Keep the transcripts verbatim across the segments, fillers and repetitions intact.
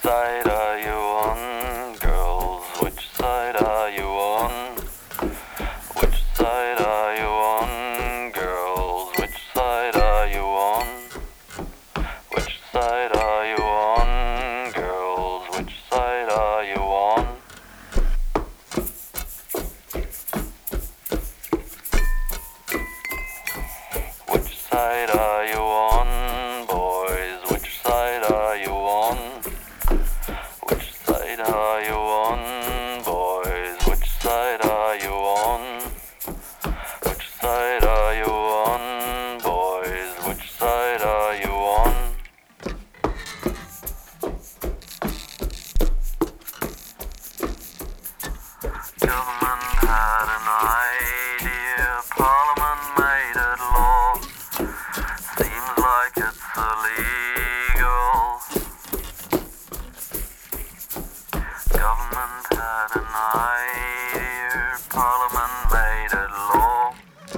side are you on, girls? Which side are you on? Which side are you on, girls? Which side are you on? Which side are you on, girls? Which side are you on? Which side are you on, boys? Which side are you on? Which side are you on, boys? Which side are you on? Which side are you on, boys? Which side are you on? Government had an idea, Parliament made it law. Seems like it's illegal. Government had an idea, Parliament made it law.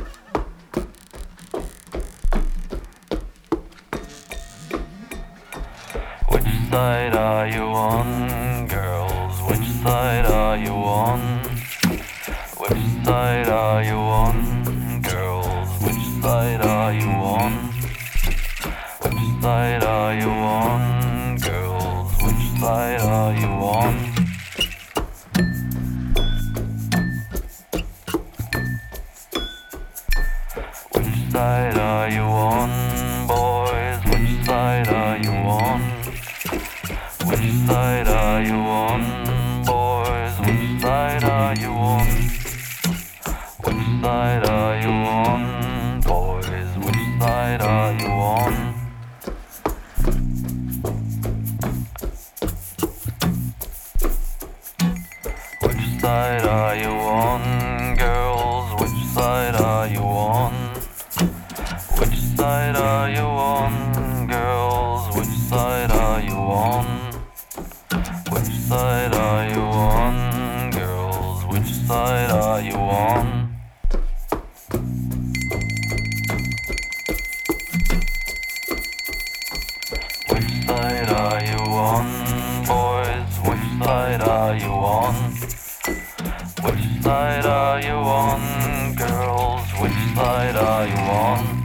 Which side are you on, girls? Which side are you on? Which side are you on, girls? Which side are you on? Which side are you on, girls? Which side are you on? Which side are you on, boys? Which side are you on? Which side are you on, boys? Which side are you on? Which side are you on, boys? Which side are you on? Which side are you on, girls? Which side are you on? Which side are you on, girls? Which side are you on? Which side are you on, girls? Which side are you on? Which side are you on, boys? Which side are you on? Which side are you on, girls? Which side are you on?